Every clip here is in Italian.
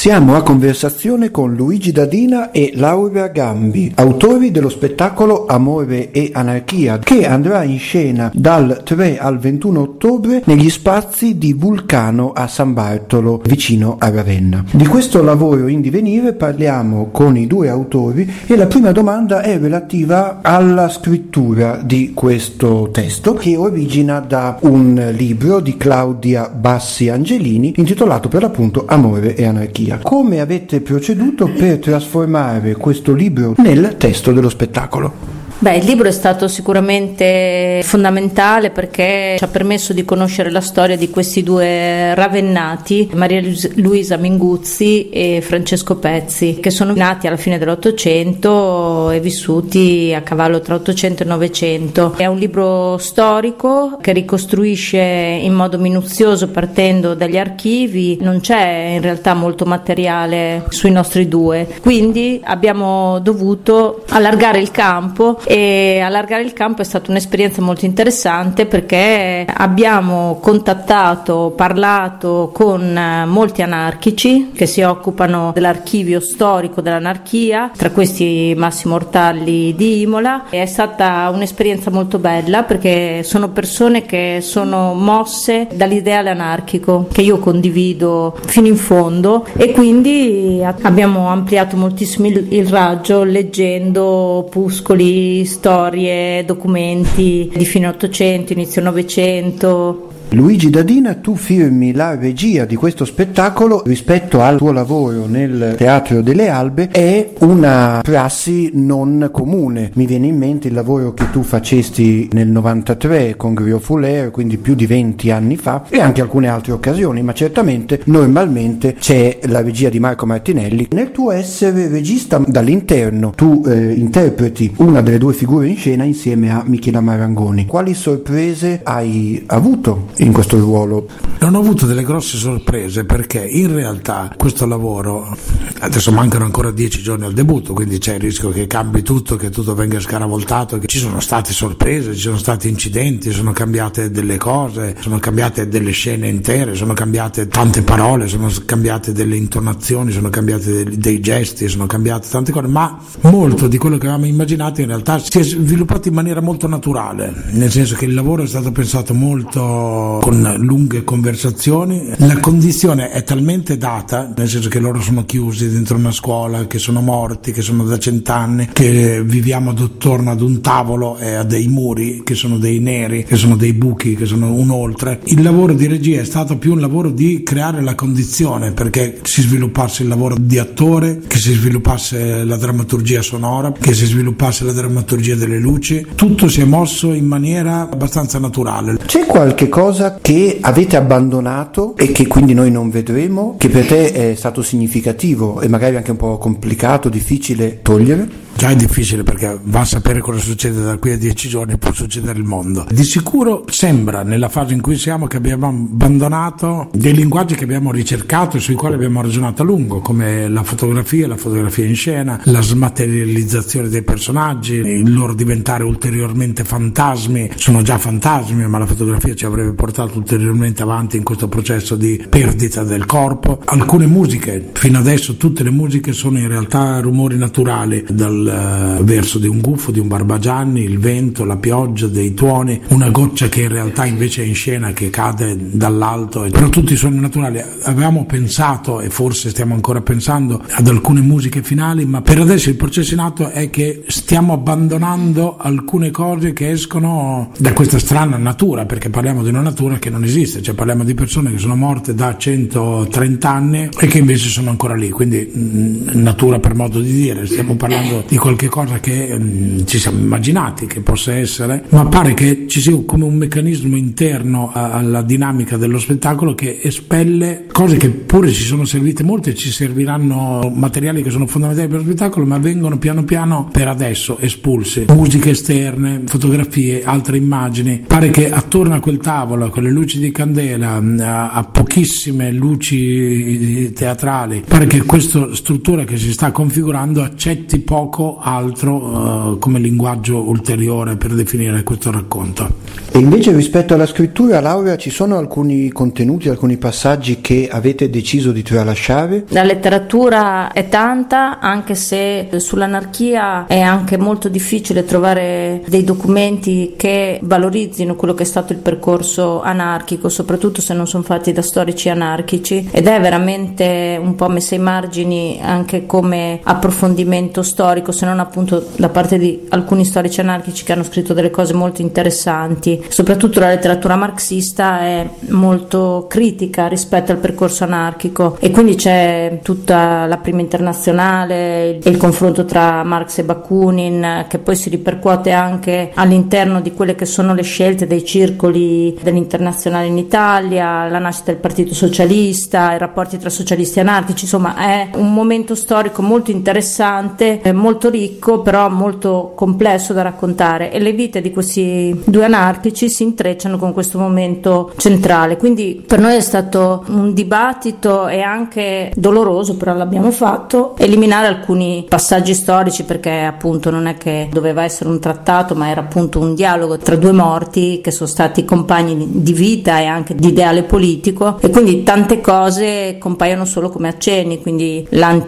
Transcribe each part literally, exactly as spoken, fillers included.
Siamo a conversazione con Luigi Dadina e Laura Gambi, autori dello spettacolo Amore e Anarchia, che andrà in scena dal tre al ventuno ottobre negli spazi di Vulcano a San Bartolo, vicino a Ravenna. Di questo lavoro in divenire parliamo con i due autori e la prima domanda è relativa alla scrittura di questo testo, che origina da un libro di Claudia Bassi Angelini intitolato per l'appunto Amore e Anarchia. Come avete proceduto per trasformare questo libro nel testo dello spettacolo? Beh, il libro è stato sicuramente fondamentale perché ci ha permesso di conoscere la storia di questi due ravennati, Maria Luisa Minguzzi e Francesco Pezzi, che sono nati alla fine dell'Ottocento e vissuti a cavallo tra Ottocento e Novecento. È un libro storico che ricostruisce in modo minuzioso partendo dagli archivi. Non c'è in realtà molto materiale sui nostri due, quindi abbiamo dovuto allargare il campo. E allargare il campo è stata un'esperienza molto interessante perché abbiamo contattato, parlato con molti anarchici che si occupano dell'archivio storico dell'anarchia, tra questi Massimo Ortalli di Imola. È stata un'esperienza molto bella perché sono persone che sono mosse dall'ideale anarchico che io condivido fino in fondo, e quindi abbiamo ampliato moltissimo il, il raggio leggendo opuscoli, storie, documenti di fine Ottocento, inizio Novecento. Luigi Dadina, tu firmi la regia di questo spettacolo. Rispetto al tuo lavoro nel Teatro delle Albe è una prassi non comune. Mi viene in mente il lavoro che tu facesti nel novantatré con Grio Fuller, quindi più di venti anni fa, e anche alcune altre occasioni, ma certamente normalmente c'è la regia di Marco Martinelli. Nel tuo essere regista dall'interno tu eh, interpreti una delle due figure in scena insieme a Michela Marangoni. Quali sorprese hai avuto in questo ruolo? Non ho avuto delle grosse sorprese perché in realtà questo lavoro, adesso mancano ancora dieci giorni al debutto, quindi c'è il rischio che cambi tutto, che tutto venga scaravoltato, che ci sono state sorprese, ci sono stati incidenti, sono cambiate delle cose, sono cambiate delle scene intere, sono cambiate tante parole, sono cambiate delle intonazioni, sono cambiate dei, dei gesti, sono cambiate tante cose, ma molto di quello che avevamo immaginato in realtà si è sviluppato in maniera molto naturale, nel senso che il lavoro è stato pensato molto con lunghe conversazioni. La condizione è talmente data, nel senso che loro sono chiusi dentro una scuola, che sono morti, che sono da cent'anni, che viviamo attorno ad un tavolo e a dei muri che sono dei neri, che sono dei buchi, che sono un oltre. Il lavoro di regia è stato più un lavoro di creare la condizione perché si sviluppasse il lavoro di attore, che si sviluppasse la drammaturgia sonora, che si sviluppasse la drammaturgia delle luci. Tutto si è mosso in maniera abbastanza naturale. C'è qualche cosa che avete abbandonato e che quindi noi non vedremo, che per te è stato significativo e magari anche un po' complicato, difficile togliere? Già è difficile perché va a sapere cosa succede da qui a dieci giorni, può succedere il mondo. Di sicuro sembra, nella fase in cui siamo, che abbiamo abbandonato dei linguaggi che abbiamo ricercato e sui quali abbiamo ragionato a lungo, come la fotografia, la fotografia in scena, la smaterializzazione dei personaggi, il loro diventare ulteriormente fantasmi. Sono già fantasmi, ma la fotografia ci avrebbe portato ulteriormente avanti in questo processo di perdita del corpo. Alcune musiche, fino adesso tutte le musiche sono in realtà rumori naturali, dal verso di un gufo, di un Barbagianni, il vento, la pioggia, dei tuoni, una goccia che in realtà invece è in scena, che cade dall'alto, però tutti i suoni naturali. Avevamo pensato, e forse stiamo ancora pensando, ad alcune musiche finali, ma per adesso il processo in atto è che stiamo abbandonando alcune cose che escono da questa strana natura, perché parliamo di una natura che non esiste, cioè parliamo di persone che sono morte da centotrenta anni e che invece sono ancora lì, quindi mh, natura per modo di dire. Stiamo parlando di qualche cosa che mh, ci siamo immaginati che possa essere, ma pare che ci sia come un meccanismo interno a, alla dinamica dello spettacolo che espelle cose che pure ci sono servite molto e ci serviranno, materiali che sono fondamentali per lo spettacolo, ma vengono piano piano per adesso espulsi. Musiche esterne, fotografie, altre immagini. Pare che attorno a quel tavolo, con le luci di candela, a, a pochissime luci teatrali, pare che questa struttura che si sta configurando accetti poco poco altro uh, come linguaggio ulteriore per definire questo racconto. E invece rispetto alla scrittura, Laura, ci sono alcuni contenuti, alcuni passaggi che avete deciso di tralasciare? La letteratura è tanta, anche se sull'anarchia è anche molto difficile trovare dei documenti che valorizzino quello che è stato il percorso anarchico, soprattutto se non sono fatti da storici anarchici, ed è veramente un po' messa ai margini anche come approfondimento storico, se non appunto da parte di alcuni storici anarchici che hanno scritto delle cose molto interessanti. Soprattutto la letteratura marxista è molto critica rispetto al percorso anarchico, e quindi c'è tutta la prima internazionale e il confronto tra Marx e Bakunin, che poi si ripercuote anche all'interno di quelle che sono le scelte dei circoli dell'internazionale in Italia, la nascita del Partito Socialista, i rapporti tra socialisti e anarchici. Insomma, è un momento storico molto interessante, molto ricco, però molto complesso da raccontare, e le vite di questi due anarchici si intrecciano con questo momento centrale. Quindi per noi è stato un dibattito e anche doloroso, però l'abbiamo fatto, eliminare alcuni passaggi storici, perché appunto non è che doveva essere un trattato, ma era appunto un dialogo tra due morti che sono stati compagni di vita e anche di ideale politico, e quindi tante cose compaiono solo come accenni, quindi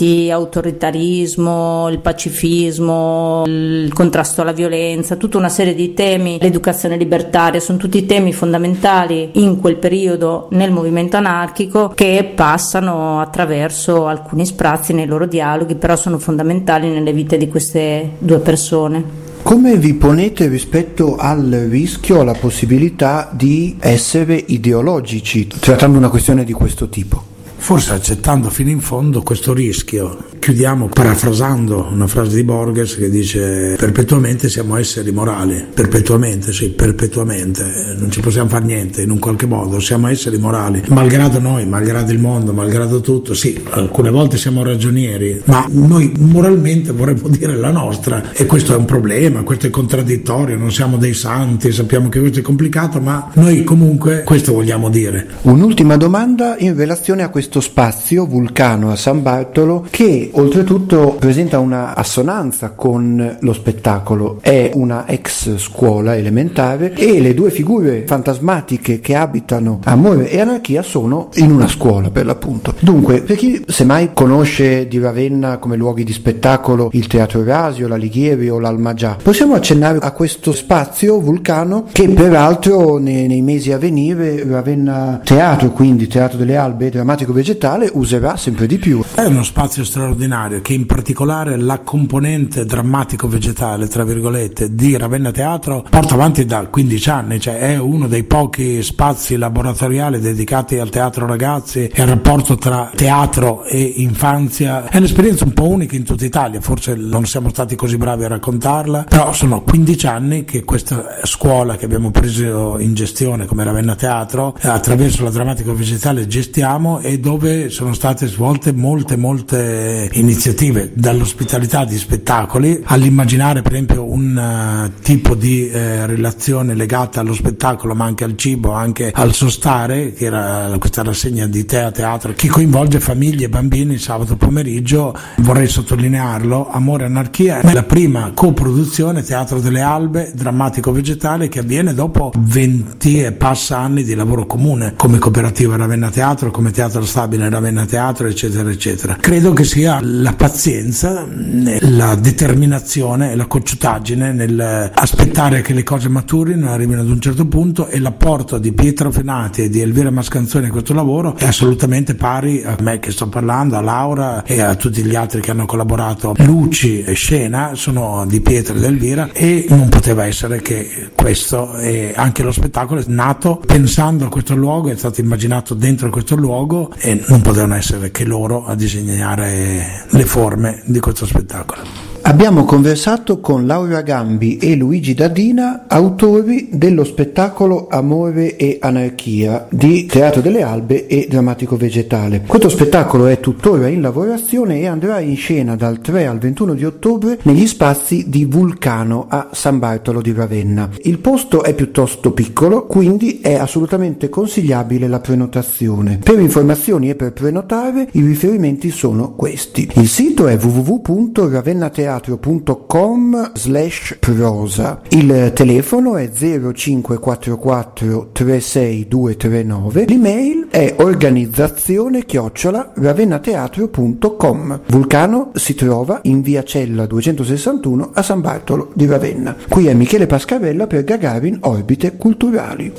l'anti-autoritarismo, il pacifismo, il contrasto alla violenza, tutta una serie di temi, l'educazione libertaria, sono tutti temi fondamentali in quel periodo nel movimento anarchico, che passano attraverso alcuni sprazzi nei loro dialoghi, però sono fondamentali nelle vite di queste due persone. Come vi ponete rispetto al rischio, alla possibilità di essere ideologici, trattando una questione di questo tipo? Forse accettando fino in fondo questo rischio. Chiudiamo parafrasando una frase di Borges che dice: perpetuamente siamo esseri morali. Perpetuamente, sì, perpetuamente, non ci possiamo fare niente, in un qualche modo siamo esseri morali, malgrado noi, malgrado il mondo, malgrado tutto. Sì, alcune volte siamo ragionieri, ma noi moralmente vorremmo dire la nostra, e questo è un problema, questo è contraddittorio, non siamo dei santi, sappiamo che questo è complicato, ma noi comunque questo vogliamo dire. Un'ultima domanda in relazione a questo spazio Vulcano a San Bartolo, che oltretutto presenta una assonanza con lo spettacolo. È una ex scuola elementare e le due figure fantasmatiche che abitano Amore e Anarchia sono in una scuola, per l'appunto. Dunque, per chi semmai conosce di Ravenna come luoghi di spettacolo il Teatro Eurasio, l'Alighieri o l'Almagià, possiamo accennare a questo spazio Vulcano, che peraltro nei, nei mesi a venire Ravenna Teatro, quindi Teatro delle Albe, Drammatico Vegetale, userà sempre di più. È uno spazio straordinario che in particolare la componente drammatico vegetale, tra virgolette, di Ravenna Teatro porta avanti da quindici anni, cioè è uno dei pochi spazi laboratoriali dedicati al teatro ragazzi e al rapporto tra teatro e infanzia. È un'esperienza un po' unica in tutta Italia, forse non siamo stati così bravi a raccontarla, però sono quindici anni che questa scuola che abbiamo preso in gestione come Ravenna Teatro, attraverso la drammatico vegetale gestiamo, e dove sono state svolte molte molte iniziative, dall'ospitalità di spettacoli all'immaginare per esempio un uh, tipo di eh, relazione legata allo spettacolo, ma anche al cibo, anche al sostare, che era questa rassegna di te a teatro che coinvolge famiglie e bambini il sabato pomeriggio. Vorrei sottolinearlo, Amore e Anarchia è la prima coproduzione Teatro delle Albe drammatico vegetale che avviene dopo venti e passa anni di lavoro comune come cooperativa Ravenna Teatro, come teatro stabile Ravenna Teatro, eccetera eccetera. Credo che sia la pazienza, la determinazione e la cocciutaggine nel aspettare che le cose maturino, arrivino ad un certo punto, e l'apporto di Pietro Fenati e di Elvira Mascanzoni in questo lavoro è assolutamente pari a me che sto parlando, a Laura e a tutti gli altri che hanno collaborato. Luci e scena sono di Pietro ed Elvira, e non poteva essere che questo. E anche lo spettacolo è nato pensando a questo luogo, è stato immaginato dentro questo luogo, e non potevano essere che loro a disegnare le forme di questo spettacolo. Abbiamo conversato con Laura Gambi e Luigi Dadina, autori dello spettacolo Amore e Anarchia di Teatro delle Albe e Drammatico Vegetale. Questo spettacolo è tuttora in lavorazione e andrà in scena dal tre al ventuno di ottobre negli spazi di Vulcano a San Bartolo di Ravenna. Il posto è piuttosto piccolo, quindi è assolutamente consigliabile la prenotazione. Per informazioni e per prenotare i riferimenti sono questi. Il sito è w w w punto ravennateatro ravenateatro.com slash prosa. Il telefono è zero cinque quattro quattro tre sei due tre nove. L'email è organizzazione chiocciola ravenateatro punto com. Vulcano si trova in via Cella duecentosessantuno a San Bartolo di Ravenna. Qui è Michele Pascarella per Gagarin Orbite Culturali.